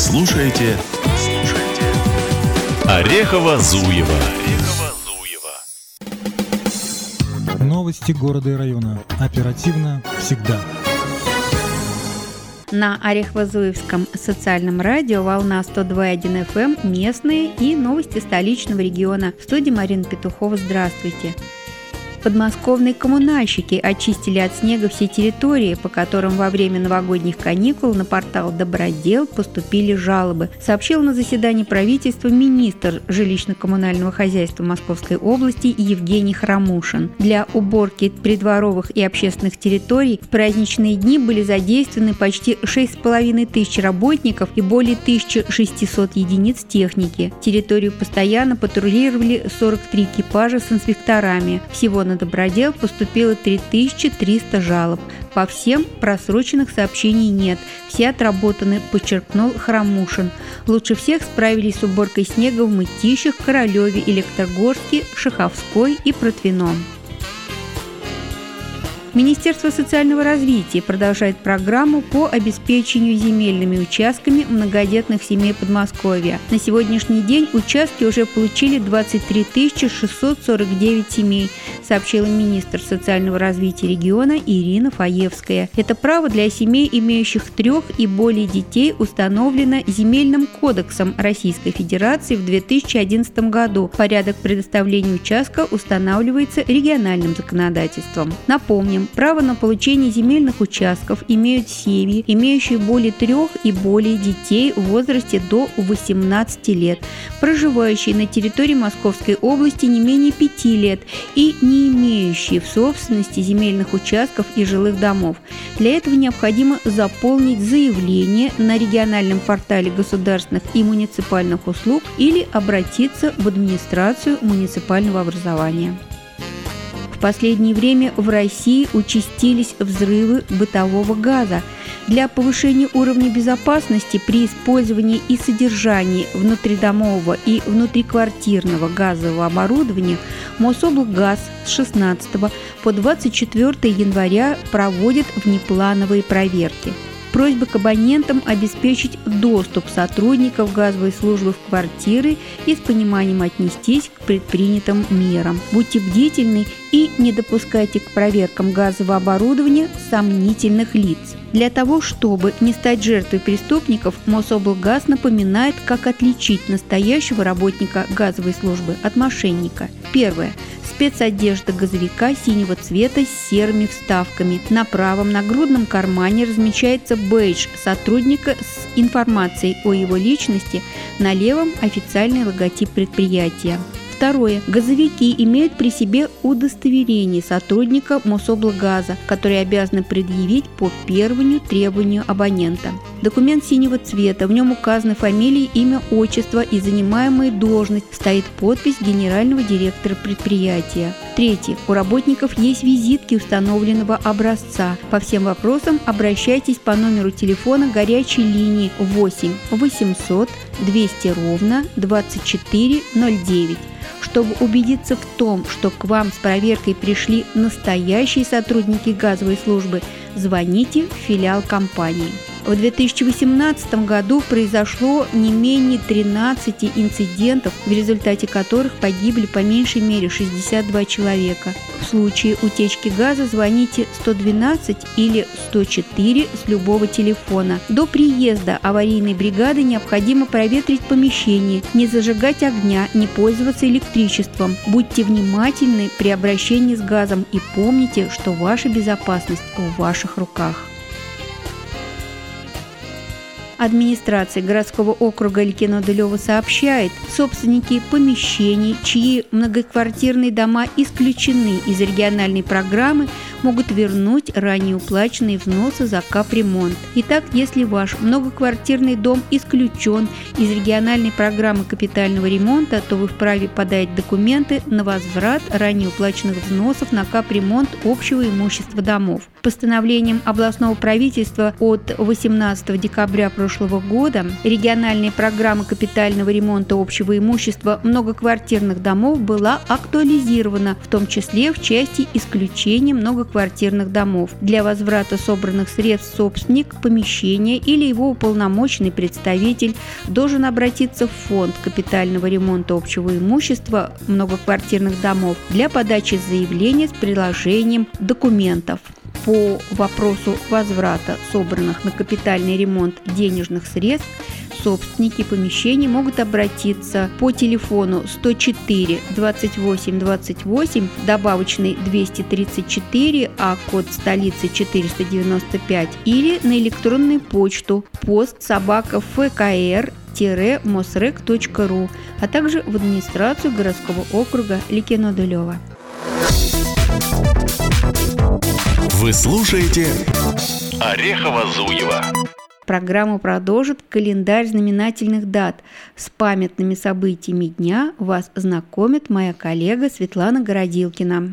слушаете Орехово-Зуево. Новости города и района. Оперативно всегда. На Орехово-Зуевском социальном радио «Волна 102.1 FM» местные и новости столичного региона. В студии Марина Петухова. Здравствуйте. Подмосковные коммунальщики очистили от снега все территории, по которым во время новогодних каникул на портал «Добродел» поступили жалобы, сообщил на заседании правительства министр жилищно-коммунального хозяйства Московской области Евгений Храмушин. Для уборки придворовых и общественных территорий в праздничные дни были задействованы почти 6,5 тысяч работников и более 1600 единиц техники. Территорию постоянно патрулировали 43 экипажа с инспекторами. Всего на Добродел поступило 3300 жалоб. По всем просроченных сообщений нет. Все отработаны, подчеркнул Храмушин. Лучше всех справились с уборкой снега в Мытищах, Королеве, Электрогорске, Шаховской и Протвино. Министерство социального развития продолжает программу по обеспечению земельными участками многодетных семей Подмосковья. На сегодняшний день участки уже получили 23 649 семей, сообщила министр социального развития региона Ирина Фаевская. Это право для семей, имеющих 3 и более детей, установлено Земельным кодексом Российской Федерации в 2011 году. Порядок предоставления участка устанавливается региональным законодательством. Напомним, право на получение земельных участков имеют семьи, имеющие более 3 и более детей в возрасте до 18 лет, проживающие на территории Московской области не менее 5 лет и не имеющие в собственности земельных участков и жилых домов. Для этого необходимо заполнить заявление на региональном портале государственных и муниципальных услуг или обратиться в администрацию муниципального образования. В последнее время в России участились взрывы бытового газа. Для повышения уровня безопасности при использовании и содержании внутридомового и внутриквартирного газового оборудования Мособлгаз с 16 по 24 января проводит внеплановые проверки. Просьба к абонентам обеспечить доступ сотрудников газовой службы в квартиры и с пониманием отнестись к предпринятым мерам. Будьте бдительны и не допускайте к проверкам газового оборудования сомнительных лиц. Для того, чтобы не стать жертвой преступников, Мособлгаз напоминает, как отличить настоящего работника газовой службы от мошенника. Первое. Спецодежда газовика синего цвета с серыми вставками. На правом нагрудном кармане размечается бейдж сотрудника с информацией о его личности, на левом официальный логотип предприятия. Второе. Газовики имеют при себе удостоверение сотрудника Мособлгаза, который обязаны предъявить по первому требованию абонента. Документ синего цвета, в нем указаны фамилия, имя, отчество и занимаемая должность, стоит подпись генерального директора предприятия. Третье. У работников есть визитки установленного образца. По всем вопросам обращайтесь по номеру телефона горячей линии 8 800 200 2409. Чтобы убедиться в том, что к вам с проверкой пришли настоящие сотрудники газовой службы, звоните в филиал компании. В 2018 году произошло не менее 13 инцидентов, в результате которых погибли по меньшей мере 62 человека. В случае утечки газа звоните 112 или 104 с любого телефона. До приезда аварийной бригады необходимо проветрить помещение, не зажигать огня, не пользоваться электричеством. Будьте внимательны при обращении с газом и помните, что ваша безопасность в ваших руках. Администрация городского округа Ликино-Дулево сообщает, собственники помещений, чьи многоквартирные дома исключены из региональной программы, могут вернуть ранее уплаченные взносы за капремонт. Итак, если ваш многоквартирный дом исключен из региональной программы капитального ремонта, то вы вправе подать документы на возврат ранее уплаченных взносов на капремонт общего имущества домов. Постановлением областного правительства от 18 декабря прошлого года региональная программа капитального ремонта общего имущества многоквартирных домов была актуализирована, в том числе в части исключения многоквартирных многоквартирных домов. Для возврата собранных средств собственник помещения или его уполномоченный представитель должен обратиться в фонд капитального ремонта общего имущества многоквартирных домов для подачи заявления с приложением документов. По вопросу возврата собранных на капитальный ремонт денежных средств собственники помещений могут обратиться по телефону 104 28 28, добавочный 234, а код столицы 495, или на электронную почту post@fkr-mosrec.ru, а также в администрацию городского округа Ликино-Дулево. Вы слушаете Орехово-Зуево. Программу продолжит календарь знаменательных дат. С памятными событиями дня вас знакомит моя коллега Светлана Городилкина.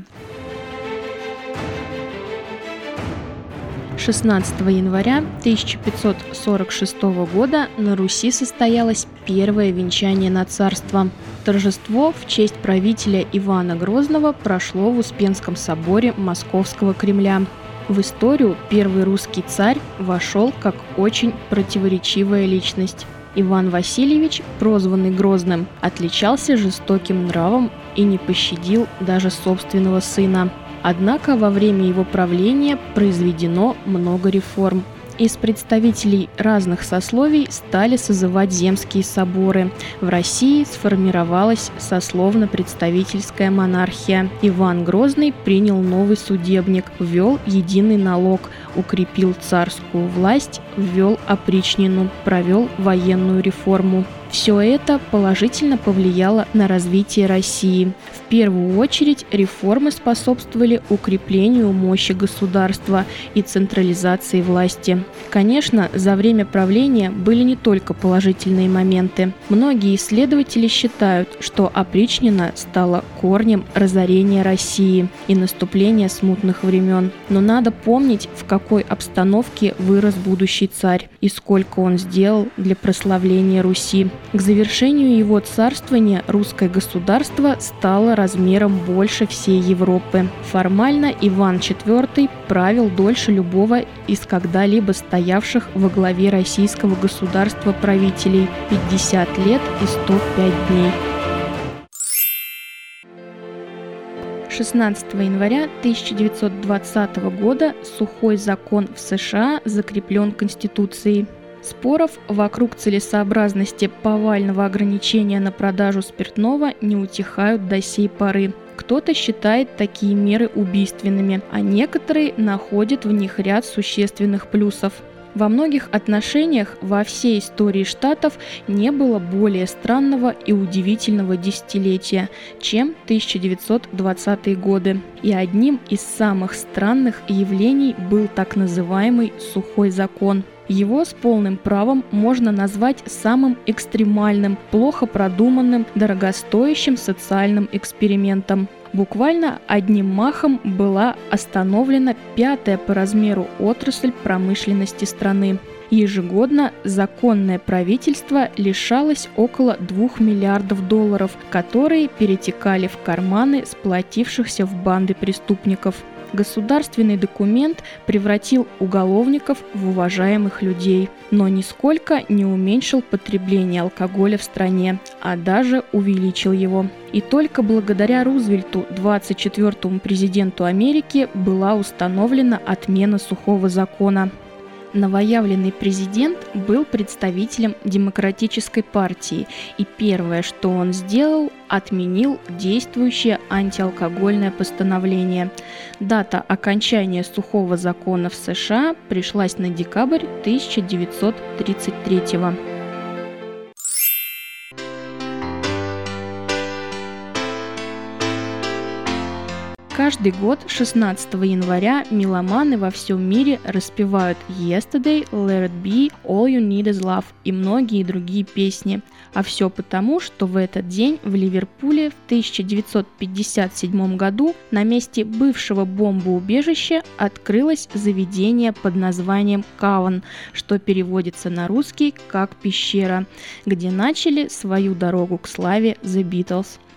16 января 1546 года на Руси состоялось первое венчание на царство. Торжество в честь правителя Ивана Грозного прошло в Успенском соборе Московского Кремля. В историю первый русский царь вошел как очень противоречивая личность. Иван Васильевич, прозванный Грозным, отличался жестоким нравом и не пощадил даже собственного сына. Однако во время его правления произведено много реформ. Из представителей разных сословий стали созывать земские соборы. В России сформировалась сословно-представительская монархия. Иван Грозный принял новый судебник, ввел единый налог, укрепил царскую власть, ввел опричнину, провел военную реформу. Все это положительно повлияло на развитие России. В первую очередь реформы способствовали укреплению мощи государства и централизации власти. Конечно, за время правления были не только положительные моменты. Многие исследователи считают, что опричнина стала корнем разорения России и наступления смутных времен. Но надо помнить, в какой обстановке вырос будущий царь и сколько он сделал для прославления Руси. К завершению его царствования русское государство стало размером больше всей Европы. Формально Иван IV правил дольше любого из когда-либо стоявших во главе российского государства правителей – 50 лет и 105 дней. 16 января 1920 года сухой закон в США закреплен Конституцией. Споров вокруг целесообразности повального ограничения на продажу спиртного не утихают до сей поры. Кто-то считает такие меры убийственными, а некоторые находят в них ряд существенных плюсов. Во многих отношениях во всей истории Штатов не было более странного и удивительного десятилетия, чем 1920-е годы. И одним из самых странных явлений был так называемый «сухой закон». Его с полным правом можно назвать самым экстремальным, плохо продуманным, дорогостоящим социальным экспериментом. Буквально одним махом была остановлена 5-я по размеру отрасль промышленности страны. Ежегодно законное правительство лишалось около $2 миллиардов, которые перетекали в карманы сплотившихся в банды преступников. Государственный документ превратил уголовников в уважаемых людей, но нисколько не уменьшил потребление алкоголя в стране, а даже увеличил его. И только благодаря Рузвельту, 24-му президенту Америки, была установлена отмена сухого закона. Новоявленный президент был представителем Демократической партии, и первое, что он сделал, отменил действующее антиалкогольное постановление. Дата окончания сухого закона в США пришлась на декабрь 1933 года. Каждый год 16 января меломаны во всем мире распевают «Yesterday», «Let It Be», «All You Need Is Love» и многие другие песни. А все потому, что в этот день в Ливерпуле в 1957 году на месте бывшего бомбоубежища открылось заведение под названием «Каван», что переводится на русский как «пещера», где начали свою дорогу к славе The Beatles.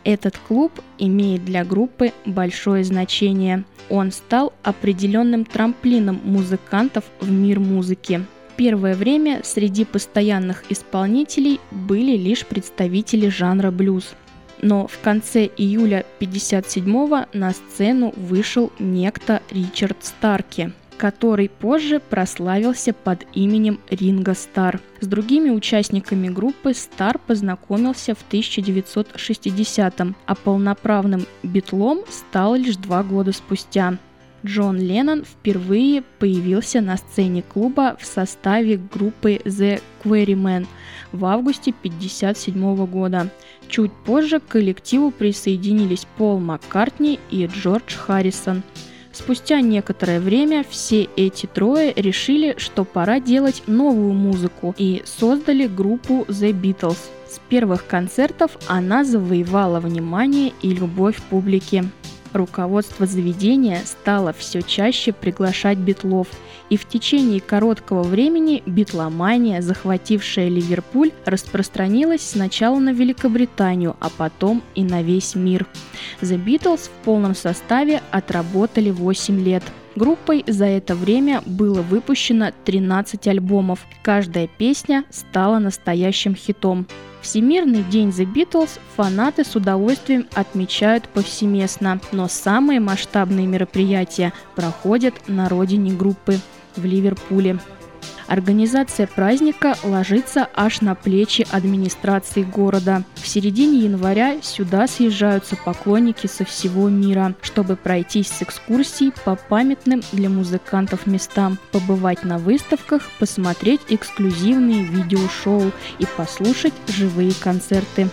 Этот клуб имеет для группы большое значение. Он стал определенным трамплином музыкантов в мир музыки. Первое время среди постоянных исполнителей были лишь представители жанра блюз. Но в конце июля 1957-го на сцену вышел некто Ричард Старки, который позже прославился под именем Ринго Стар. С другими участниками группы Стар познакомился в 1960-м, а полноправным битлом стал лишь 2 года спустя. Джон Леннон впервые появился на сцене клуба в составе группы The Quarrymen в августе 1957 года. Чуть позже к коллективу присоединились Пол Маккартни и Джордж Харрисон. Спустя некоторое время все эти трое решили, что пора делать новую музыку, и создали группу The Beatles. С первых концертов она завоевала внимание и любовь публики. Руководство заведения стало все чаще приглашать битлов, и в течение короткого времени битломания, захватившая Ливерпуль, распространилась сначала на Великобританию, а потом и на весь мир. The Beatles в полном составе отработали 8 лет. Группой за это время было выпущено 13 альбомов. Каждая песня стала настоящим хитом. Всемирный день The Beatles фанаты с удовольствием отмечают повсеместно, но самые масштабные мероприятия проходят на родине группы в Ливерпуле. Организация праздника ложится аж на плечи администрации города. В середине января сюда съезжаются поклонники со всего мира, чтобы пройтись с экскурсией по памятным для музыкантов местам, побывать на выставках, посмотреть эксклюзивные видеошоу и послушать живые концерты.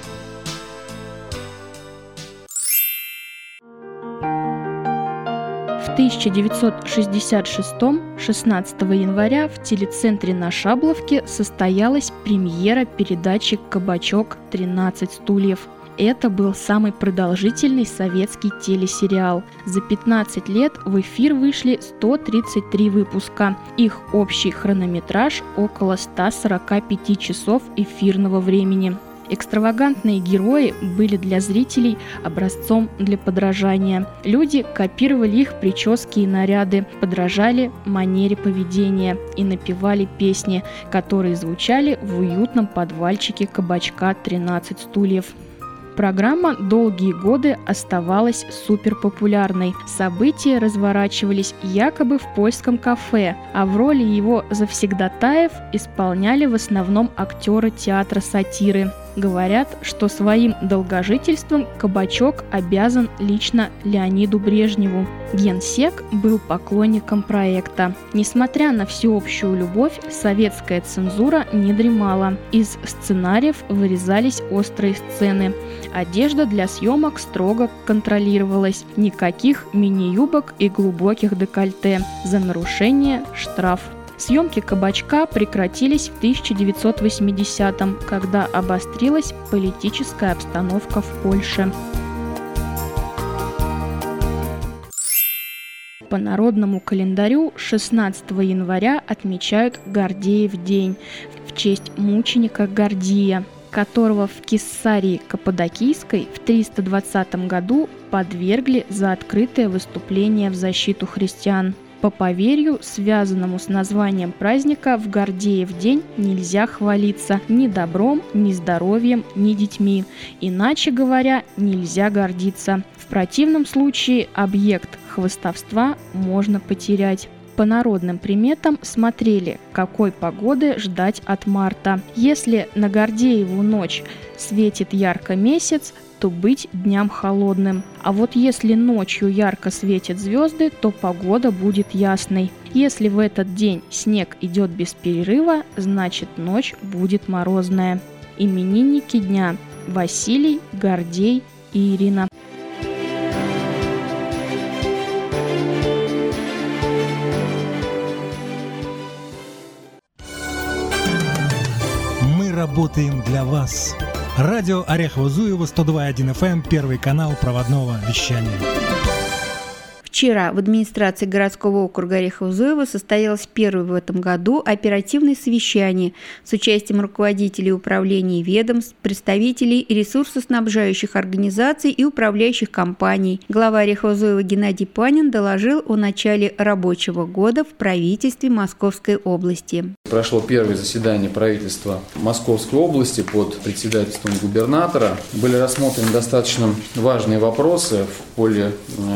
В 1966-м, 16 января, в телецентре на Шабловке состоялась премьера передачи «Кабачок. 13 стульев». Это был самый продолжительный советский телесериал. За 15 лет в эфир вышли 133 выпуска. Их общий хронометраж около 145 часов эфирного времени. Экстравагантные герои были для зрителей образцом для подражания. Люди копировали их прически и наряды, подражали манере поведения и напевали песни, которые звучали в уютном подвальчике кабачка «13 стульев». Программа долгие годы оставалась суперпопулярной. События разворачивались якобы в польском кафе, а в роли его завсегдатаев исполняли в основном актеры театра сатиры. Говорят, что своим долгожительством кабачок обязан лично Леониду Брежневу. Генсек был поклонником проекта. Несмотря на всеобщую любовь, советская цензура не дремала. Из сценариев вырезались острые сцены. Одежда для съемок строго контролировалась. Никаких мини-юбок и глубоких декольте. За нарушение штраф. Съемки «Кабачка» прекратились в 1980-м, когда обострилась политическая обстановка в Польше. По народному календарю 16 января отмечают Гордеев день в честь мученика Гордия, которого в Кессарии Каппадокийской в 320 году подвергли за открытое выступление в защиту христиан. По поверью, связанному с названием праздника, в Гордеев день нельзя хвалиться ни добром, ни здоровьем, ни детьми. Иначе говоря, нельзя гордиться. В противном случае объект хвастовства можно потерять. По народным приметам смотрели, какой погоды ждать от марта. Если на Гордееву ночь светит ярко месяц, то быть дням холодным. А вот если ночью ярко светят звезды, то погода будет ясной. Если в этот день снег идет без перерыва, значит ночь будет морозная. Именинники дня: Василий, Гордей и Ирина. Мы работаем для вас. Радио Орехово-Зуево, 102.1 FM, Первый канал проводного вещания. В Вчера в администрации городского округа Орехово-Зуево состоялось первое в этом году оперативное совещание с участием руководителей управлений и ведомств, представителей ресурсоснабжающих организаций и управляющих компаний. Глава Орехово-Зуева Геннадий Панин доложил о начале рабочего года в правительстве Московской области. Прошло первое заседание правительства Московской области под председательством губернатора. Были рассмотрены достаточно важные вопросы в поле,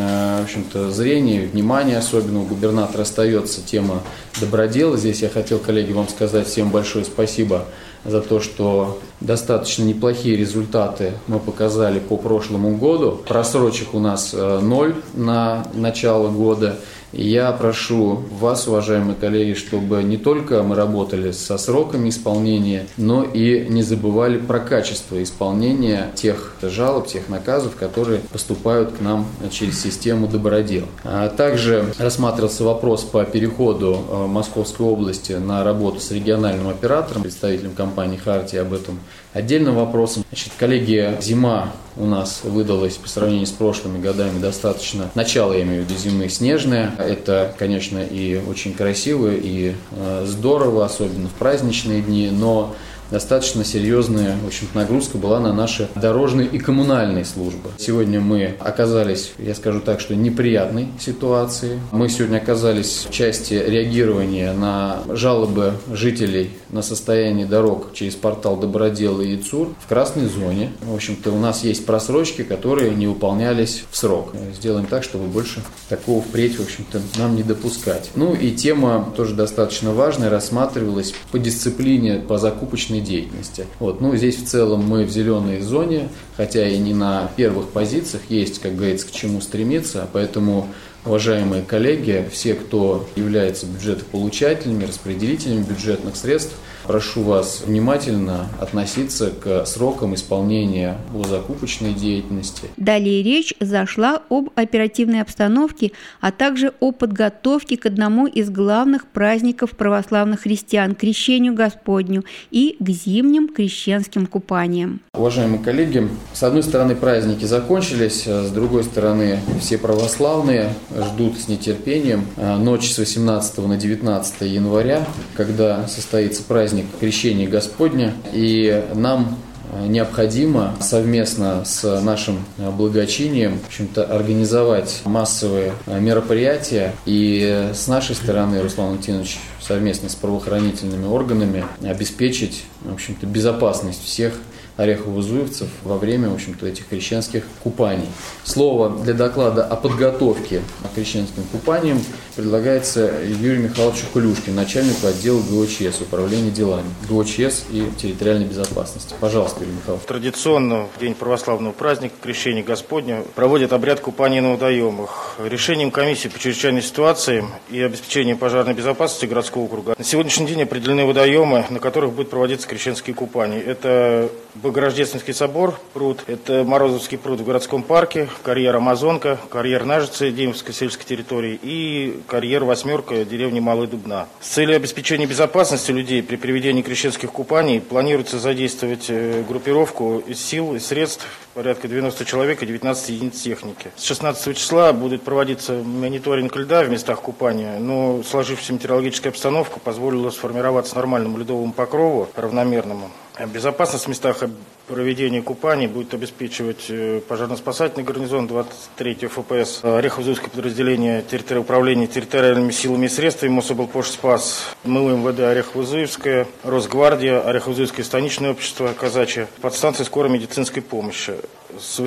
в общем-то, зрения, внимания особенно у губернатора остается тема добродела. Здесь я хотел, коллеги, вам сказать всем большое спасибо за то, что достаточно неплохие результаты мы показали по прошлому году. Просрочек у нас 0 на начало года. И я прошу вас, уважаемые коллеги, чтобы не только мы работали со сроками исполнения, но и не забывали про качество исполнения тех жалоб, тех наказов, которые поступают к нам через систему добродел. Также рассматривался вопрос по переходу Московской области на работу с региональным оператором, представителем компании «Хартия» об этом отдельным вопросом. Коллеги, зима у нас выдалась по сравнению с прошлыми годами достаточно, начало, я имею в виду, зимы снежное. Это, конечно, и очень красиво, и здорово, особенно в праздничные дни, но достаточно серьезная, в общем-то, нагрузка была на наши дорожные и коммунальные службы. Сегодня мы оказались, я скажу так, что неприятной ситуации. Мы сегодня оказались в части реагирования на жалобы жителей на состояние дорог через портал Добродел и ИЦУР в красной зоне. В общем-то, у нас есть просрочки, которые не выполнялись в срок. Сделаем так, чтобы больше такого впредь, в общем-то, нам не допускать. Ну и тема тоже достаточно важная, рассматривалась по дисциплине, по закупочной деятельности. Здесь в целом мы в зеленой зоне, хотя и не на первых позициях, есть, как говорится, к чему стремиться, поэтому, уважаемые коллеги, все, кто является бюджетополучателями, распределителями бюджетных средств, прошу вас внимательно относиться к срокам исполнения по закупочной деятельности. Далее речь зашла об оперативной обстановке, а также о подготовке к одному из главных праздников православных христиан – Крещению Господню и к зимним крещенским купаниям. Уважаемые коллеги, с одной стороны праздники закончились, с другой стороны все православные ждут с нетерпением ночь с 18 на 19 января, когда состоится праздник Крещения Господня, и нам необходимо совместно с нашим благочинием, в общем-то, организовать массовые мероприятия и с нашей стороны, Руслан Валентинович, совместно с правоохранительными органами обеспечить, в общем-то, безопасность всех орехово-зуевцев во время, в общем-то, этих крещенских купаний. Слово для доклада о подготовке к крещенским купаниям предлагается Юрию Михайловичу Кулюшкину, начальнику отдела ГОЧС, управления делами ГОЧС и территориальной безопасности. Пожалуйста, Юрий Михайлович. Традиционно в день православного праздника Крещения Господня проводят обряд купания на водоемах. Решением комиссии по чрезвычайной ситуации и обеспечению пожарной безопасности городского округа на сегодняшний день определены водоемы, на которых будут проводиться крещенские купания. Это Богорождественский собор, пруд, это Морозовский пруд в городском парке, карьер Амазонка, карьер Нажицы, Демьевской сельской территории и карьер Восьмерка, деревни Малая Дубна. С целью обеспечения безопасности людей при проведении крещенских купаний планируется задействовать группировку из сил и средств, порядка 90 человек и 19 единиц техники. С 16 числа будет проводиться мониторинг льда в местах купания, но сложившаяся метеорологическая обстановка позволила сформироваться нормальному ледовому покрову, равномерному. Безопасность в местах проведения купаний будет обеспечивать пожарно-спасательный гарнизон 23 ФПС, Орехово-Зуевское подразделение управления территориальными силами и средствами, Мособлпошспас, МВД Орехово-Зуевское, Росгвардия, Орехово-Зуевское станичное общество казачье, подстанция скорой медицинской помощи. С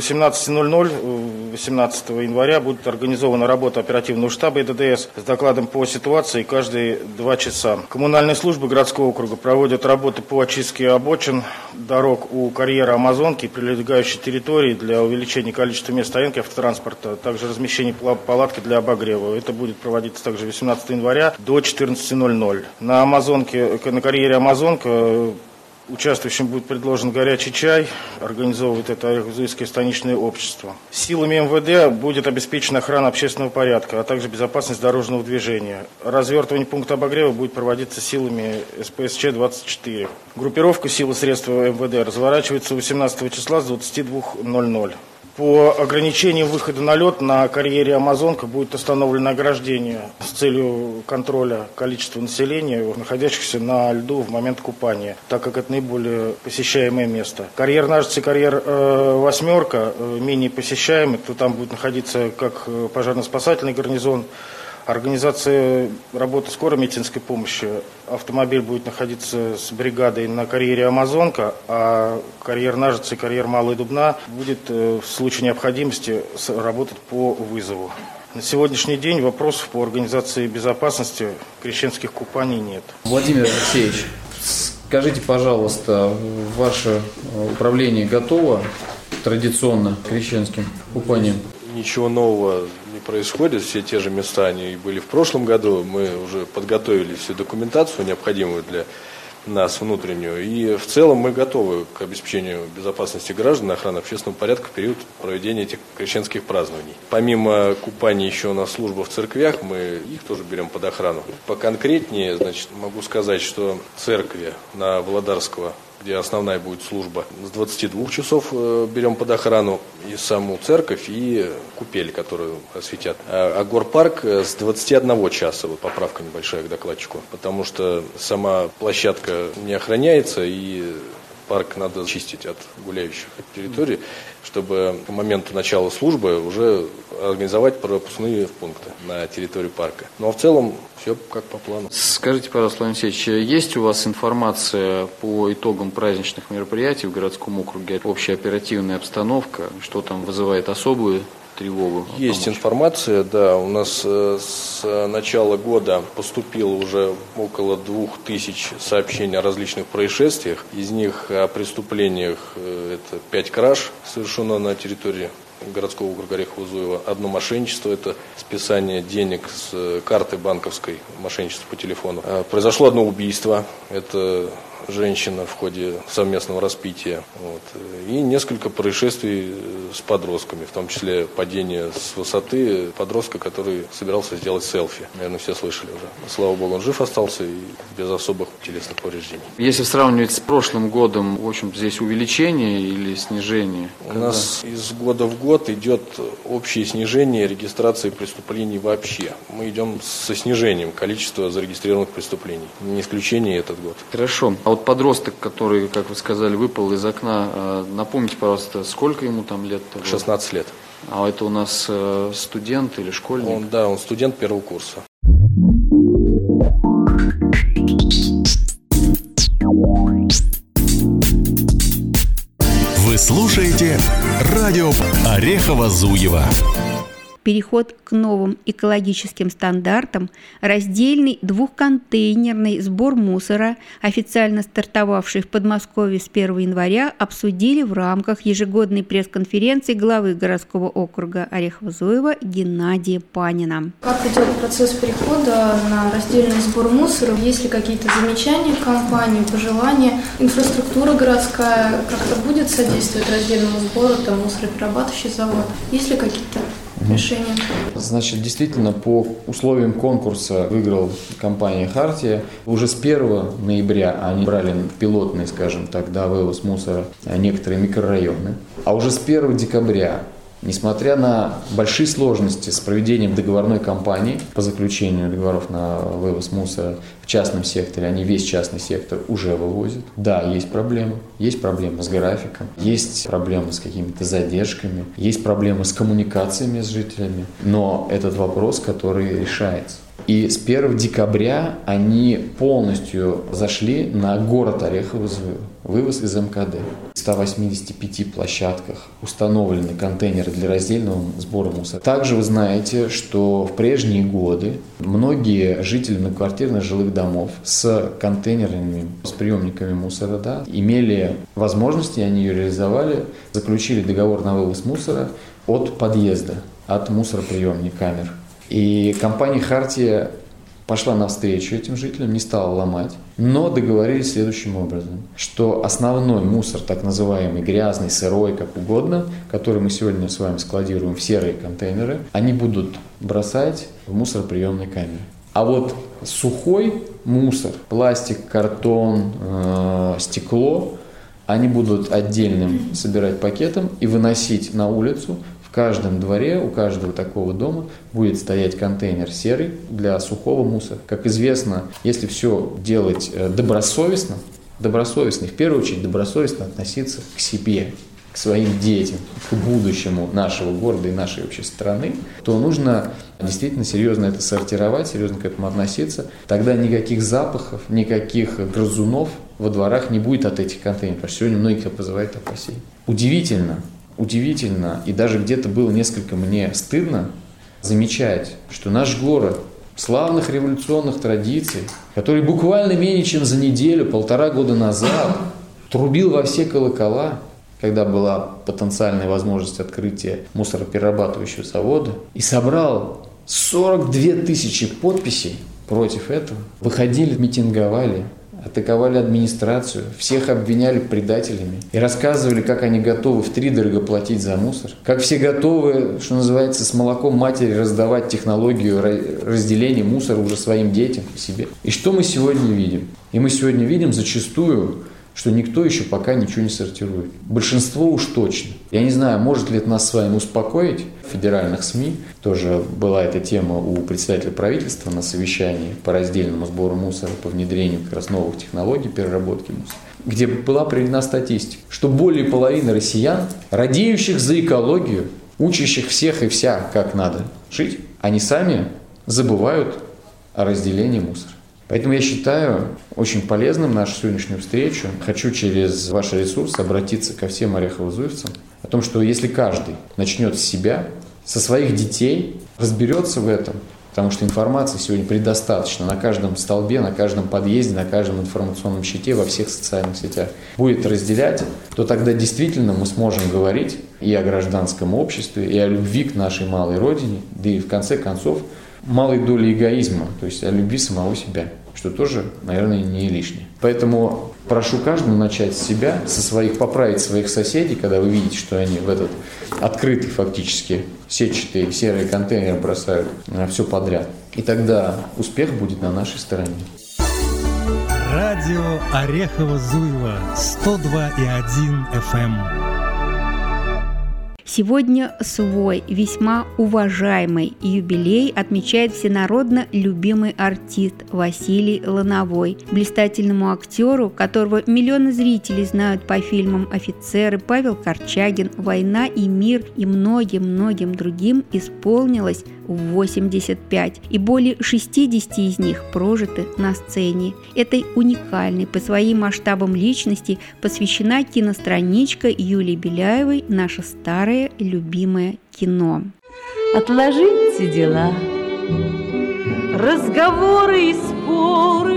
18:00 18 января будет организована работа оперативного штаба ИДДС с докладом по ситуации каждые 2 часа. Коммунальные службы городского округа проводят работы по очистке обочин, дорог у карьера Амазонки и прилегающей территории для увеличения количества мест стоянки автотранспорта, также размещение палатки для обогрева. Это будет проводиться также 18 января до 14:00. На Амазонке, на карьере Амазонка участвующим будет предложен горячий чай, организовывает это Орехово-Зуевское станичное общество. Силами МВД будет обеспечена охрана общественного порядка, а также безопасность дорожного движения. Развертывание пункта обогрева будет проводиться силами СПСЧ-24. Группировка сил и средств МВД разворачивается 18 числа с 22:00. По ограничению выхода на лед на карьере «Амазонка» будет установлено ограждение с целью контроля количества населения, находящихся на льду в момент купания, так как это наиболее посещаемое место. Карьер «Нажиц» и карьер «Восьмерка» менее посещаемый, то там будет находиться как пожарно-спасательный гарнизон, организация работы скорой медицинской помощи. Автомобиль будет находиться с бригадой на карьере «Амазонка», а карьер «Нажиц» и карьер «Малая Дубна» будет в случае необходимости работать по вызову. На сегодняшний день вопросов по организации безопасности крещенских купаний нет. Владимир Алексеевич, скажите, пожалуйста, ваше управление готово традиционно к крещенским купаниям? Ничего нового не происходит, все те же места, они были в прошлом году, мы уже подготовили всю документацию, необходимую для нас внутреннюю, и в целом мы готовы к обеспечению безопасности граждан, охраны общественного порядка в период проведения этих крещенских празднований. Помимо купаний еще у нас служба в церквях, мы их тоже берем под охрану. Поконкретнее, могу сказать, что церкви на Володарского, где основная будет служба, с 22 часов берем под охрану и саму церковь, и купель, которую осветят. А горпарк с 21 часа, вот поправка небольшая к докладчику, потому что сама площадка не охраняется, и парк надо чистить от гуляющих территорий, чтобы к моменту начала службы уже организовать пропускные пункты на территории парка. Ну а в целом все как по плану. Скажите, пожалуйста, Владимир Алексеевич, есть у вас информация по итогам праздничных мероприятий в городском округе? Общая оперативная обстановка, что там вызывает особую тревогу? Есть информация, да. У нас с начала года поступило уже около 2000 сообщений о различных происшествиях. Из них о преступлениях это 5 краж совершено на территории городского округа Орехово-Зуево. Одно мошенничество – это списание денег с карты банковской, мошенничество по телефону. Произошло одно убийство, это женщина в ходе совместного распития. И несколько происшествий с подростками, в том числе падение с высоты подростка, который собирался сделать селфи. Наверное, все слышали уже. Слава богу, он жив остался и без особых телесных повреждений. Если сравнивать с прошлым годом, в общем, здесь увеличение или снижение? У нас из года в год идет общее снижение регистрации преступлений вообще. Мы идем со снижением количества зарегистрированных преступлений. Не исключение этот год. Хорошо. А вот подросток, который, как вы сказали, выпал из окна, напомните, пожалуйста, сколько ему там лет? 16 лет. А это у нас студент или школьник? Он студент первого курса. Вы слушаете радио Орехово-Зуево. Переход к новым экологическим стандартам, раздельный двухконтейнерный сбор мусора, официально стартовавший в Подмосковье с 1 января, обсудили в рамках ежегодной пресс-конференции главы городского округа Орехово-Зуево Геннадия Панина. Как идет процесс перехода на раздельный сбор мусора? Есть ли какие-то замечания к компании, пожелания? Инфраструктура городская как-то будет содействовать раздельному сбору, там мусороперерабатывающий завод? Есть ли какие-то решения? Значит, действительно, по условиям конкурса выиграла компания «Хартия». Уже с 1 ноября они брали пилотный, скажем так, вывоз мусора некоторые микрорайоны. А уже с 1 декабря, несмотря на большие сложности с проведением договорной кампании по заключению договоров на вывоз мусора в частном секторе, они весь частный сектор уже вывозят. Да, есть проблемы. Есть проблемы с графиком, есть проблемы с какими-то задержками, есть проблемы с коммуникациями с жителями. Но этот вопрос, который решается. И с 1 декабря они полностью зашли на город Орехово-Зуево. Вывоз из МКД. В 185 площадках установлены контейнеры для раздельного сбора мусора. Также вы знаете, что в прежние годы многие жители многоквартирных жилых домов с контейнерами, с приемниками мусора, имели возможность, и они ее реализовали, заключили договор на вывоз мусора от подъезда, от мусороприемных камер. И компания «Хартия» пошла навстречу этим жителям, не стала ломать, но договорились следующим образом, что основной мусор, так называемый грязный, сырой, как угодно, который мы сегодня с вами складируем в серые контейнеры, они будут бросать в мусороприемные камеры. А вот сухой мусор, пластик, картон, стекло, они будут отдельным собирать пакетом и выносить на улицу. В каждом дворе, у каждого такого дома будет стоять контейнер серый для сухого мусора. Как известно, если все делать добросовестно, в первую очередь добросовестно относиться к себе, к своим детям, к будущему нашего города и нашей вообще страны, то нужно действительно серьезно это сортировать, серьезно к этому относиться. Тогда никаких запахов, никаких грызунов во дворах не будет от этих контейнеров. Потому что сегодня многих вызывает опасения. Удивительно, и даже где-то было несколько мне стыдно замечать, что наш город славных революционных традиций, который буквально менее чем за неделю, 1,5 года назад трубил во все колокола, когда была потенциальная возможность открытия мусороперерабатывающего завода, и собрал 42 тысячи подписей против этого, выходили, митинговали, атаковали администрацию, всех обвиняли предателями и рассказывали, как они готовы втридорого платить за мусор, как все готовы, что называется, с молоком матери раздавать технологию разделения мусора уже своим детям и себе. И что мы сегодня видим? И мы сегодня видим зачастую, что никто еще пока ничего не сортирует. Большинство уж точно. Я не знаю, может ли это нас с вами успокоить. В федеральных СМИ тоже была эта тема у председателя правительства на совещании по раздельному сбору мусора, по внедрению как раз новых технологий переработки мусора, где была приведена статистика, что более половины россиян, радеющих за экологию, учащих всех и вся, как надо жить, они сами забывают о разделении мусора. Поэтому я считаю очень полезным нашу сегодняшнюю встречу. Хочу через ваши ресурсы обратиться ко всем орехово-зуевцам о том, что если каждый начнет с себя, со своих детей, разберется в этом, потому что информации сегодня предостаточно на каждом столбе, на каждом подъезде, на каждом информационном щите, во всех социальных сетях, будет разделять, то тогда действительно мы сможем говорить и о гражданском обществе, и о любви к нашей малой родине, да и в конце концов малой долей эгоизма, то есть о любви самого себя, что тоже, наверное, не лишнее. Поэтому прошу каждого начать с себя, со своих, поправить своих соседей, когда вы видите, что они в этот открытый фактически сетчатый серый контейнер бросают все подряд. И тогда успех будет на нашей стороне. Радио Орехово-Зуево 102,1 FM. Сегодня свой весьма уважаемый юбилей отмечает всенародно любимый артист Василий Лановой, блистательному актеру, которого миллионы зрителей знают по фильмам «Офицеры», «Павел Корчагин», «Война и мир» и многим-многим другим исполнилось 85, и более 60 из них прожиты на сцене. Этой уникальной по своим масштабам личности посвящена киностраничка Юлии Беляевой «Наше старое любимое кино». Отложите дела, разговоры и споры,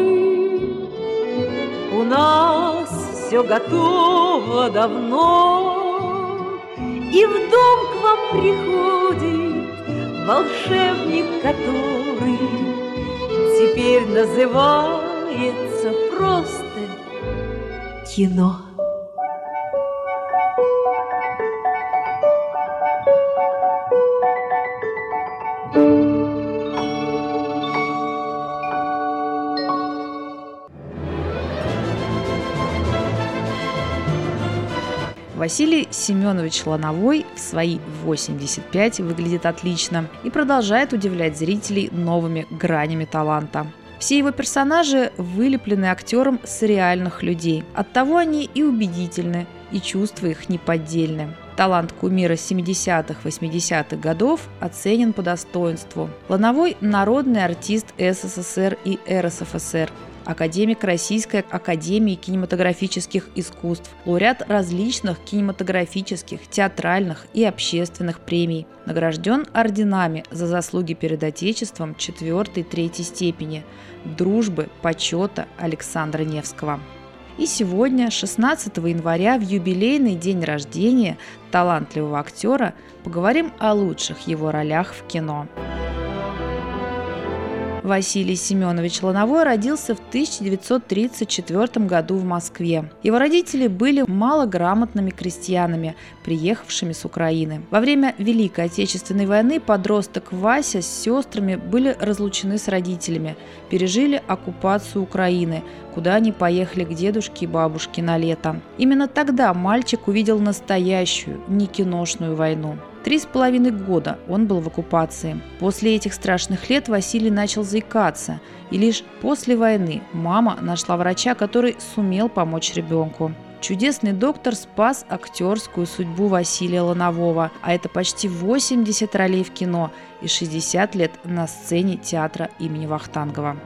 у нас все готово давно, и в дом к вам приходит волшебник, который теперь называется просто кино. Василий Семенович Лановой в свои 85 выглядит отлично и продолжает удивлять зрителей новыми гранями таланта. Все его персонажи вылеплены актером с реальных людей. Оттого они и убедительны, и чувства их неподдельны. Талант кумира 70-х, 80-х годов оценен по достоинству. Лановой – народный артист СССР и РСФСР, академик Российской академии кинематографических искусств, лауреат различных кинематографических, театральных и общественных премий, награжден орденами за заслуги перед Отечеством 4-3 степени, дружбы, почета Александра Невского. И сегодня, 16 января, в юбилейный день рождения талантливого актера, поговорим о лучших его ролях в кино. Василий Семенович Лановой родился в 1934 году в Москве. Его родители были малограмотными крестьянами, приехавшими с Украины. Во время Великой Отечественной войны подросток Вася с сестрами были разлучены с родителями, пережили оккупацию Украины, куда они поехали к дедушке и бабушке на лето. Именно тогда мальчик увидел настоящую, не киношную войну. 3,5 года он был в оккупации. После этих страшных лет Василий начал заикаться, и лишь после войны мама нашла врача, который сумел помочь ребенку. Чудесный доктор спас актерскую судьбу Василия Ланового, а это почти 80 ролей в кино и 60 лет на сцене театра имени Вахтангова.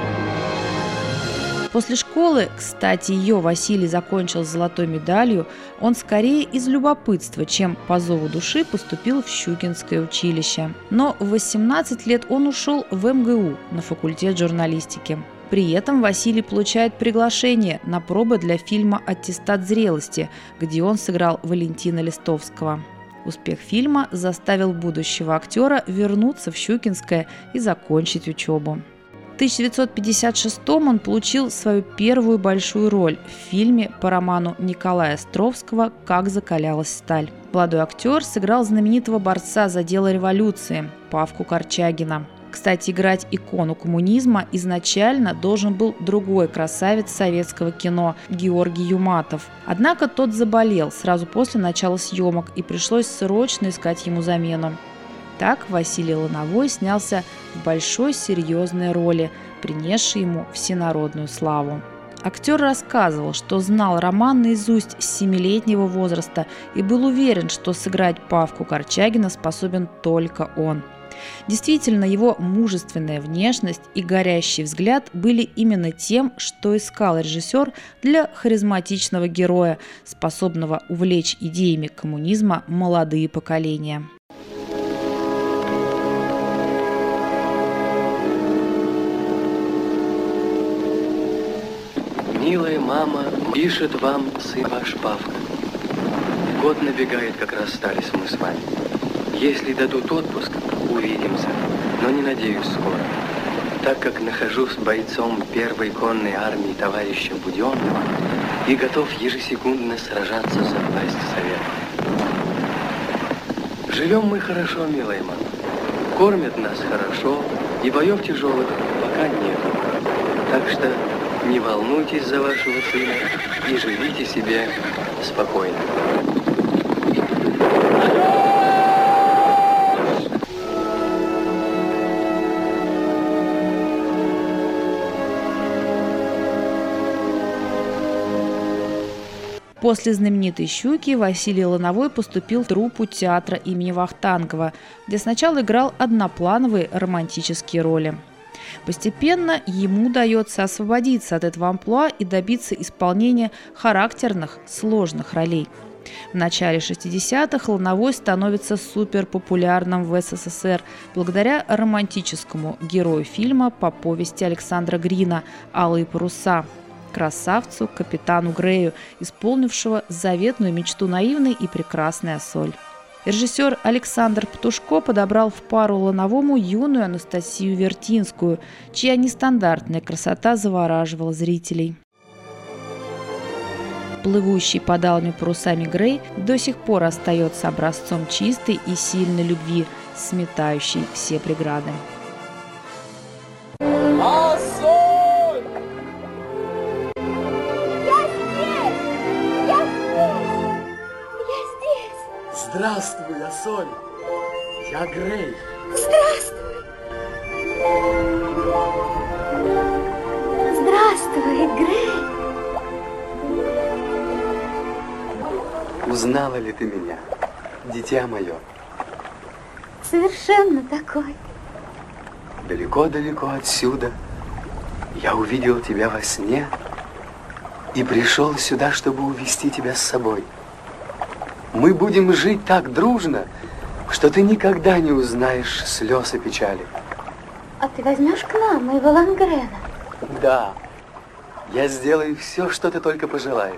После школы, кстати, ее Василий закончил с золотой медалью, он скорее из любопытства, чем по зову души поступил в Щукинское училище. Но в 18 лет он ушел в МГУ на факультет журналистики. При этом Василий получает приглашение на пробы для фильма «Аттестат зрелости», где он сыграл Валентина Листовского. Успех фильма заставил будущего актера вернуться в Щукинское и закончить учебу. В 1956 он получил свою первую большую роль в фильме по роману Николая Островского «Как закалялась сталь». Молодой актер сыграл знаменитого борца за дело революции Павку Корчагина. Кстати, играть икону коммунизма изначально должен был другой красавец советского кино Георгий Юматов. Однако тот заболел сразу после начала съемок, и пришлось срочно искать ему замену. Так Василий Лановой снялся в большой серьезной роли, принесшей ему всенародную славу. Актер рассказывал, что знал роман наизусть с 7-летнего возраста и был уверен, что сыграть Павку Корчагина способен только он. Действительно, его мужественная внешность и горящий взгляд были именно тем, что искал режиссер для харизматичного героя, способного увлечь идеями коммунизма молодые поколения. Милая мама, пишет вам сын ваш Павка. Год набегает, как расстались мы с вами. Если дадут отпуск, увидимся, но не надеюсь скоро, так как нахожусь бойцом первой конной армии товарища Буденного и готов ежесекундно сражаться за власть Совета. Живем мы хорошо, милая мама. Кормят нас хорошо, и боев тяжелых пока нет. Так что не волнуйтесь за вашего сына и живите себе спокойно. После знаменитой «Щуки» Василий Лановой поступил в труппу театра имени Вахтангова, где сначала играл одноплановые романтические роли. Постепенно ему удается освободиться от этого амплуа и добиться исполнения характерных, сложных ролей. В начале 60-х Лановой становится суперпопулярным в СССР благодаря романтическому герою фильма по повести Александра Грина «Алые паруса», красавцу капитану Грею, исполнившего заветную мечту наивной и прекрасной Ассоль. Режиссер Александр Птушко подобрал в пару Лановому юную Анастасию Вертинскую, чья нестандартная красота завораживала зрителей. Плывущий под алыми парусами Грей до сих пор остается образцом чистой и сильной любви, сметающей все преграды. Здравствуй, Ассоль! Я Грей. Здравствуй! Здравствуй, Грей! Узнала ли ты меня, дитя мое? Совершенно такой. Далеко-далеко отсюда я увидел тебя во сне и пришел сюда, чтобы увести тебя с собой. Мы будем жить так дружно, что ты никогда не узнаешь слез и печали. А ты возьмешь к нам моего Лангрена? Да, я сделаю все, что ты только пожелаешь.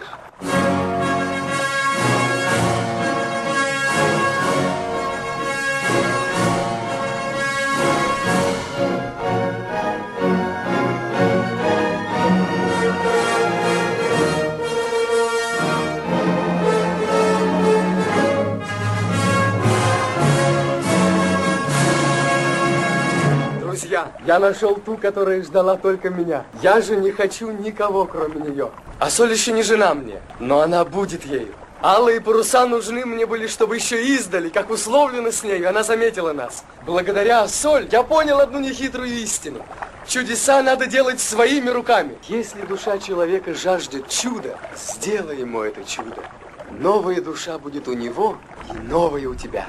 друзья, я нашел ту, которая ждала только меня. Я же не хочу никого, кроме нее. А Соль еще не жена мне, но она будет ею. Алые паруса нужны мне были, чтобы еще издали, как условлено с нею, она заметила нас. Благодаря Соль я понял одну нехитрую истину. Чудеса надо делать своими руками. Если душа человека жаждет чуда, сделай ему это чудо. Новая душа будет у него и новая у тебя.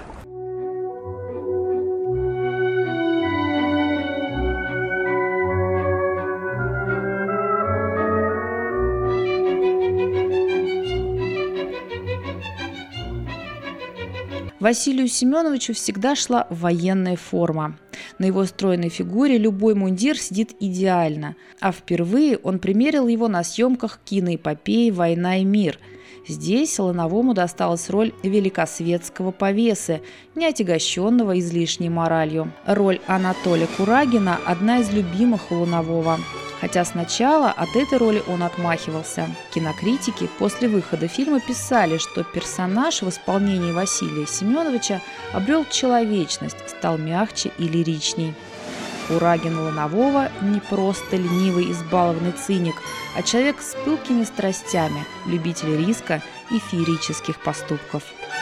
Василию Семеновичу всегда шла военная форма. На его стройной фигуре любой мундир сидит идеально, а впервые он примерил его на съемках киноэпопеи «Война и мир». Здесь Лановому досталась роль великосветского повесы, не отягощенного излишней моралью. Роль Анатолия Курагина – одна из любимых у Ланового. Хотя сначала от этой роли он отмахивался. Кинокритики после выхода фильма писали, что персонаж в исполнении Василия Семеновича обрел человечность, стал мягче и лиричней. Курагин Ланового не просто ленивый избалованный циник, а человек с пылкими страстями, любитель риска и феерических поступков.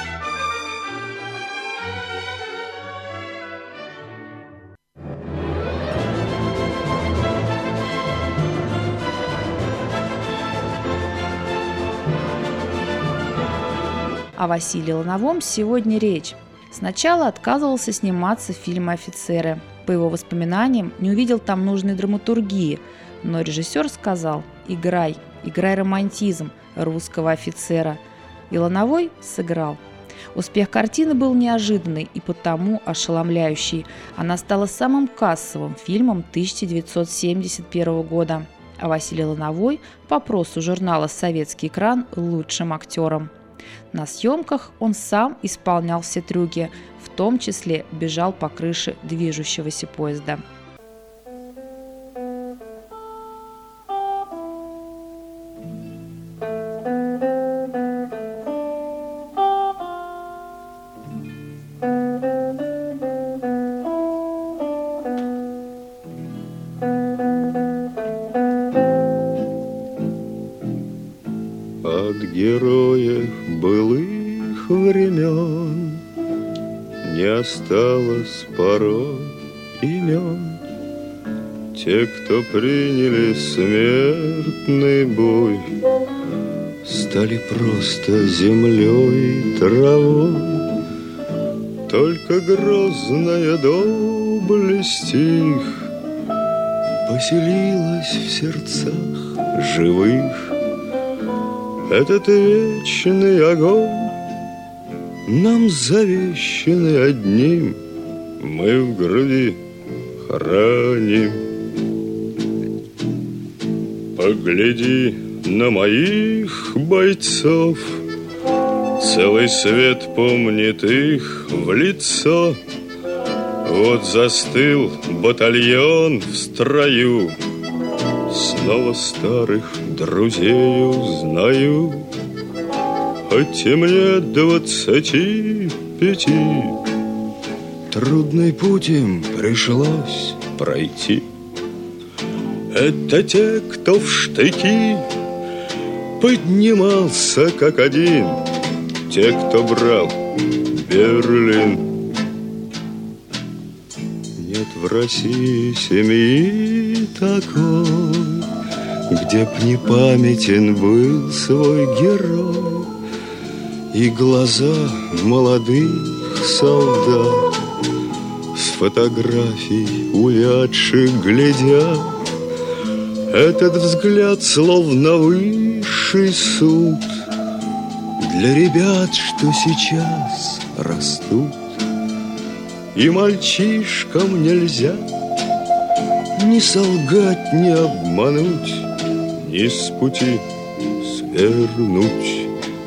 О Василии Лановом сегодня речь. Сначала отказывался сниматься в фильме «Офицеры». По его воспоминаниям, не увидел там нужной драматургии, но режиссер сказал: играй романтизм русского офицера. И Лановой сыграл. Успех картины был неожиданный и потому ошеломляющий. Она стала самым кассовым фильмом 1971 года. А Василий Лановой по опросу журнала «Советский экран» лучшим актером. На съемках он сам исполнял все трюки, в том числе бежал по крыше движущегося поезда. От героев былых времен не осталось порой имен. Те, кто приняли смертный бой, стали просто землей и травой. Только грозная доблесть их поселилась в сердцах живых. Этот вечный огонь нам завещанный одним, мы в груди храним. Погляди на моих бойцов, целый свет помнит их в лицо. Вот застыл батальон в строю, снова старых друзей узнаю. Хоть и мне 25, трудный путь им пришлось пройти. Это те, кто в штыки поднимался как один, те, кто брал Берлин. Нет в России семьи такой, где б не памятен был свой герой. И глаза молодых солдат с фотографий увядших глядят. Этот взгляд словно высший суд для ребят, что сейчас растут. И мальчишкам нельзя ни солгать, ни обмануть, ни с пути свернуть.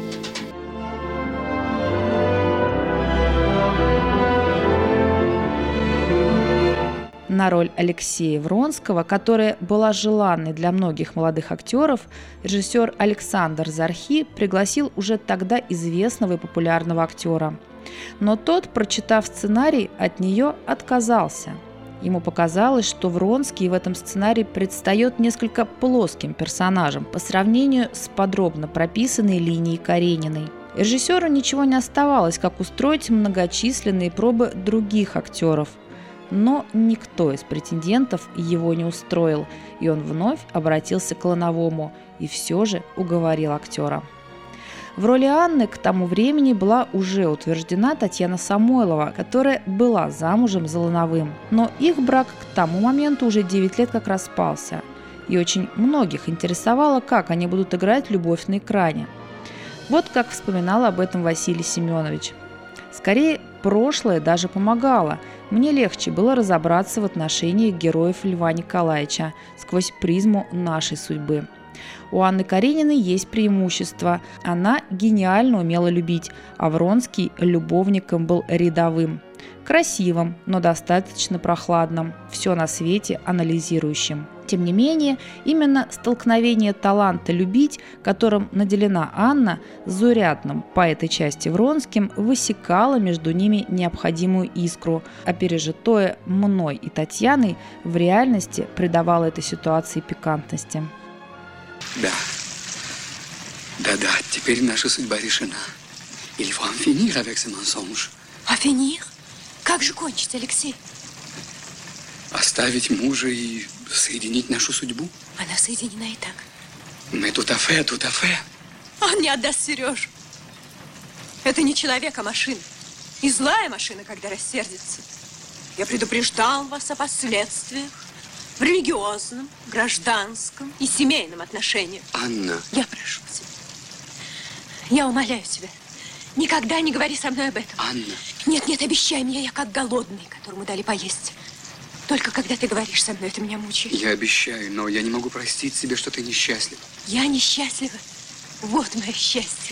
На роль Алексея Вронского, которая была желанной для многих молодых актеров, режиссер Александр Зархи пригласил уже тогда известного и популярного актера. Но тот, прочитав сценарий, от нее отказался. Ему показалось, что Вронский в этом сценарии предстает несколько плоским персонажем по сравнению с подробно прописанной линией Карениной. Режиссеру ничего не оставалось, как устроить многочисленные пробы других актеров. Но никто из претендентов его не устроил, и он вновь обратился к Лановому и все же уговорил актера. В роли Анны к тому времени была уже утверждена Татьяна Самойлова, которая была замужем за Лановым. Но их брак к тому моменту уже 9 лет как распался. И очень многих интересовало, как они будут играть любовь на экране. Вот как вспоминал об этом Василий Семенович. Скорее, прошлое даже помогало. Мне легче было разобраться в отношениях героев Льва Николаевича сквозь призму нашей судьбы. У Анны Карениной есть преимущество. Она гениально умела любить, а Вронский любовником был рядовым. Красивым, но достаточно прохладным, все на свете анализирующим. Тем не менее, именно столкновение таланта любить, которым наделена Анна, с заурядным по этой части Вронским, высекало между ними необходимую искру, а пережитое мной и Татьяной в реальности придавало этой ситуации пикантности. Да, теперь наша судьба решена. Il faut en finir avec ce mensonge. А finir? Как же кончить, Алексей? Оставить мужа и соединить нашу судьбу. Она соединена и так. Mais tout à fait. Он не отдаст Сережу. Это не человек, а машина. И злая машина, когда рассердится. Я предупреждал вас о последствиях в религиозном, гражданском и семейном отношениях. Анна. Я прошу тебя. Я умоляю тебя. Никогда не говори со мной об этом. Анна. Нет, обещай мне, я как голодный, которому дали поесть. Только когда ты говоришь со мной, это меня мучает. Я обещаю, но я не могу простить себе, что ты несчастлива. Я несчастлива. Вот мое счастье.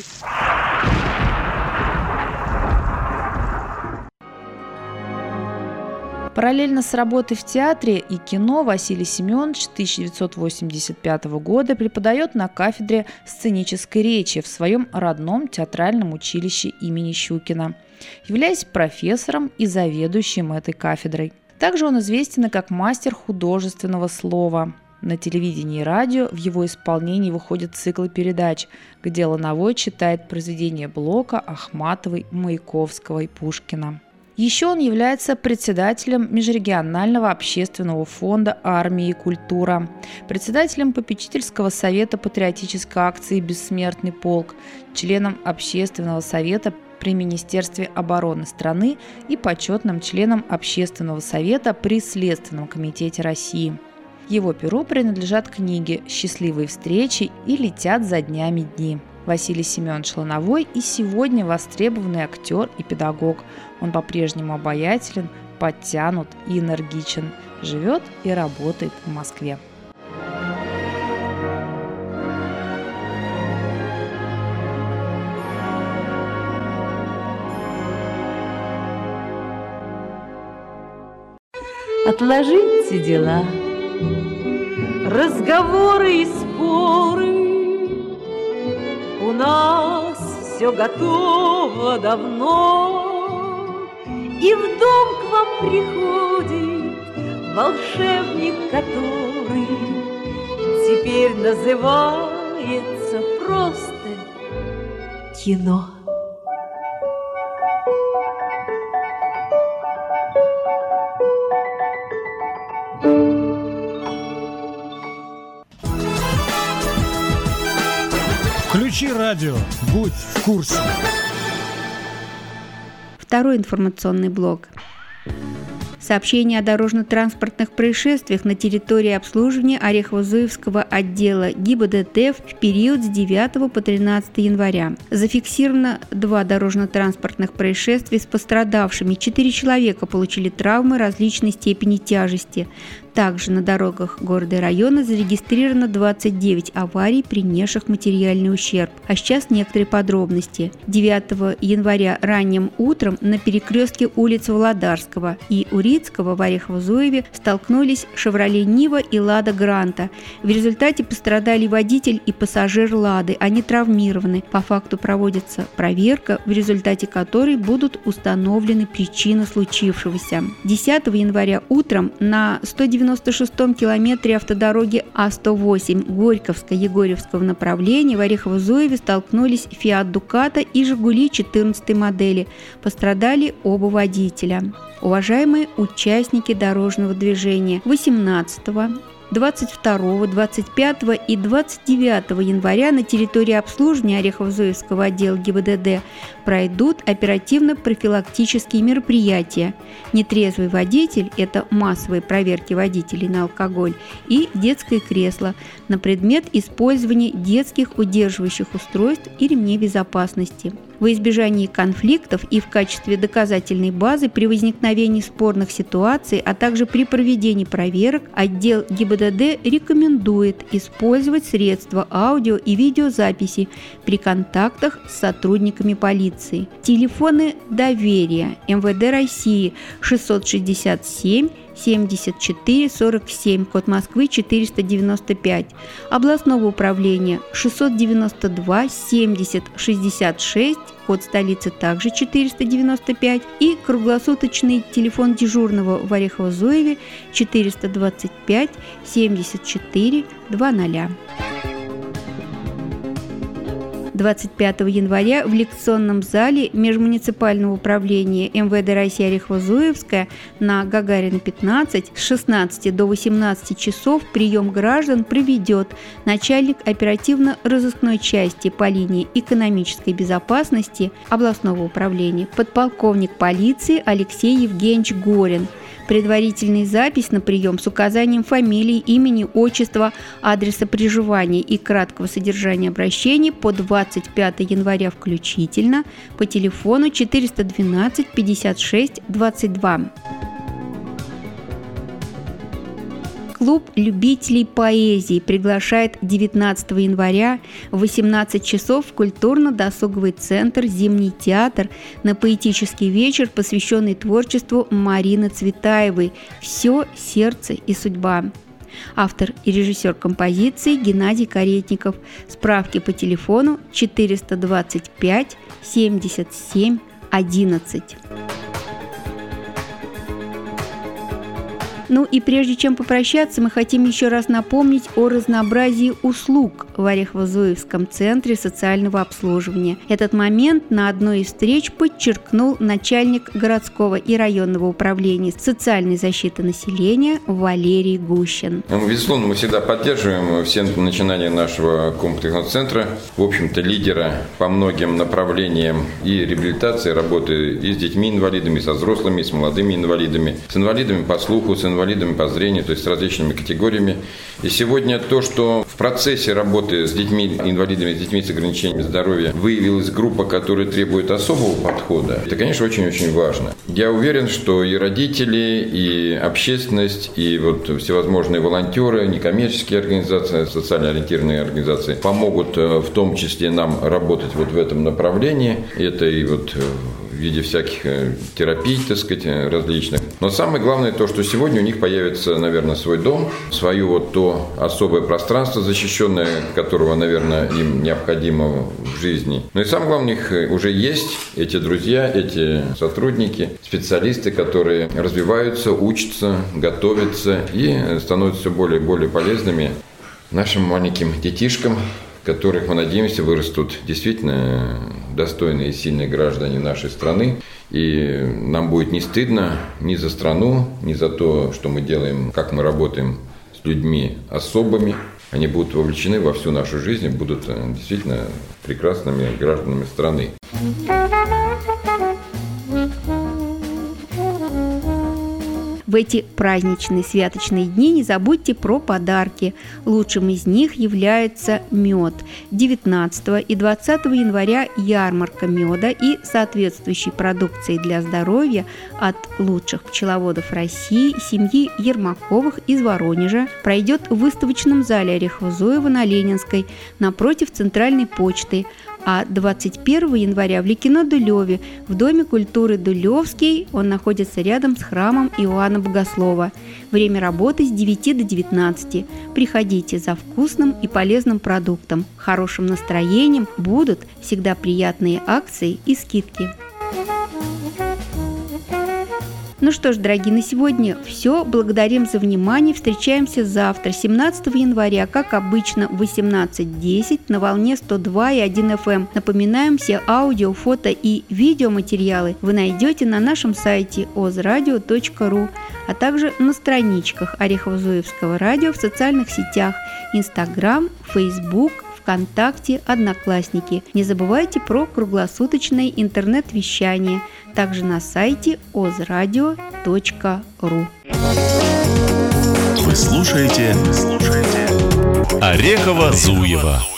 Параллельно с работой в театре и кино Василий Семенович 1985 года преподает на кафедре сценической речи в своем родном театральном училище имени Щукина, являясь профессором и заведующим этой кафедрой. Также он известен и как мастер художественного слова. На телевидении и радио в его исполнении выходят циклы передач, где Лановой читает произведения Блока, Ахматовой, Маяковского и Пушкина. Еще он является председателем Межрегионального общественного фонда «Армия и культура», председателем попечительского совета патриотической акции «Бессмертный полк», членом общественного совета при Министерстве обороны страны и почетным членом общественного совета при Следственном комитете России. Его перу принадлежат книги «Счастливые встречи» и «Летят за днями дни». Василий Семенович Лановой и сегодня востребованный актер и педагог. Он по-прежнему обаятелен, подтянут и энергичен. Живет и работает в Москве. Отложите дела, разговоры и споры. У нас все готово давно, и в дом к вам приходит волшебник, который теперь называется просто кино. Включи радио, будь в курсе. Второй информационный блок. Сообщение о дорожно-транспортных происшествиях на территории обслуживания Орехово-Зуевского отдела ГИБДД в период с 9 по 13 января. Зафиксировано 2 дорожно-транспортных происшествия с пострадавшими. 4 человека получили травмы различной степени тяжести. Также на дорогах города и района зарегистрировано 29 аварий, принесших материальный ущерб. А сейчас некоторые подробности. 9 января ранним утром на перекрестке улиц Володарского и Урицкого в Орехово-Зуеве столкнулись «Шевроле Нива» и «Лада Гранта». В результате пострадали водитель и пассажир «Лады». Они травмированы. По факту проводится проверка, в результате которой будут установлены причины случившегося. 10 января утром на 196-м километре автодороги А108 Горьковско-Егорьевского направления в Орехово-Зуеве столкнулись «Фиат Дукато» и «Жигули» 14-й модели. Пострадали оба водителя. Уважаемые участники дорожного движения, 18, 22, 25 и 29 января на территории обслуживания Орехово-Зуевского отдела ГИБДД пройдут оперативно-профилактические мероприятия. Нетрезвый водитель – это массовые проверки водителей на алкоголь, и детское кресло на предмет использования детских удерживающих устройств и ремней безопасности. Во избежании конфликтов и в качестве доказательной базы при возникновении спорных ситуаций, а также при проведении проверок, отдел ГИБДД рекомендует использовать средства аудио и видеозаписи при контактах с сотрудниками полиции. Телефоны доверия: МВД России 667 74 47, код Москвы 495, областного управления 692 70 66, код столицы также 495, и круглосуточный телефон дежурного в Орехово-Зуеве 425 74 00. 25 января в лекционном зале Межмуниципального управления МВД России Орехово-Зуевская на Гагарина 15 с 16 до 18 часов прием граждан проведет начальник оперативно-розыскной части по линии экономической безопасности областного управления подполковник полиции Алексей Евгеньевич Горин. Предварительная запись на прием с указанием фамилии, имени, отчества, адреса проживания и краткого содержания обращений по 25 января включительно по телефону 412 56 22. Клуб любителей поэзии приглашает 19 января в 18 часов в культурно-досуговый центр «Зимний театр» на поэтический вечер, посвященный творчеству Марины Цветаевой «Все, сердце и судьба». Автор и режиссер композиции Геннадий Каретников. Справки по телефону 425 77 11. Ну и прежде чем попрощаться, мы хотим еще раз напомнить о разнообразии услуг в Орехово-Зуевском центре социального обслуживания. Этот момент на одной из встреч подчеркнул начальник городского и районного управления социальной защиты населения Валерий Гущин. Безусловно, мы всегда поддерживаем все начинания нашего комплексного центра, в общем-то, лидера по многим направлениям и реабилитации, работы и с детьми-инвалидами, и со взрослыми, и с молодыми инвалидами, с инвалидами по слуху, с инвалидами по зрению, то есть с различными категориями. И сегодня то, что в процессе работы с детьми-инвалидами, с детьми с ограничениями здоровья выявилась группа, которая требует особого подхода, это, конечно, очень-очень важно. Я уверен, что и родители, и общественность, и вот всевозможные волонтеры, некоммерческие организации, социально ориентированные организации помогут в том числе нам работать вот в этом направлении. Это и вот в виде всяких терапий, так сказать, различных. Но самое главное то, что сегодня у них появится, наверное, свой дом, свое вот то особое пространство защищенное, которого, наверное, им необходимо в жизни. Но и самое главное, у них уже есть эти друзья, эти сотрудники, специалисты, которые развиваются, учатся, готовятся и становятся все более и более полезными нашим маленьким детишкам, которых, мы надеемся, вырастут действительно достойные и сильные граждане нашей страны. И нам будет не стыдно ни за страну, ни за то, что мы делаем, как мы работаем с людьми особыми. Они будут вовлечены во всю нашу жизнь и будут действительно прекрасными гражданами страны. В В эти праздничные святочные дни не забудьте про подарки. Лучшим из них является мед. 19 и 20 января ярмарка меда и соответствующей продукции для здоровья от лучших пчеловодов России, семьи Ермаковых из Воронежа пройдет в выставочном зале Орехово-Зуево на Ленинской напротив Центральной почты, а 21 января в Ликино-Дулеве в Доме культуры Дулевский, он находится рядом с храмом Иоанна Богослова. Время работы с 9 до 19. Приходите за вкусным и полезным продуктом, хорошим настроением, будут всегда приятные акции и скидки. Ну что ж, дорогие, на сегодня все. Благодарим за внимание. Встречаемся завтра, 17 января, как обычно, в 18:10 на волне 102,1 FM. Напоминаем, все аудио, фото и видеоматериалы вы найдете на нашем сайте ozradio.ru, а также на страничках Орехово-Зуевского радио в социальных сетях Instagram, Facebook, ВКонтакте, Одноклассники. Не забывайте про круглосуточное интернет-вещание, также на сайте ozradio.ru. Вы слушаете Орехово-Зуево.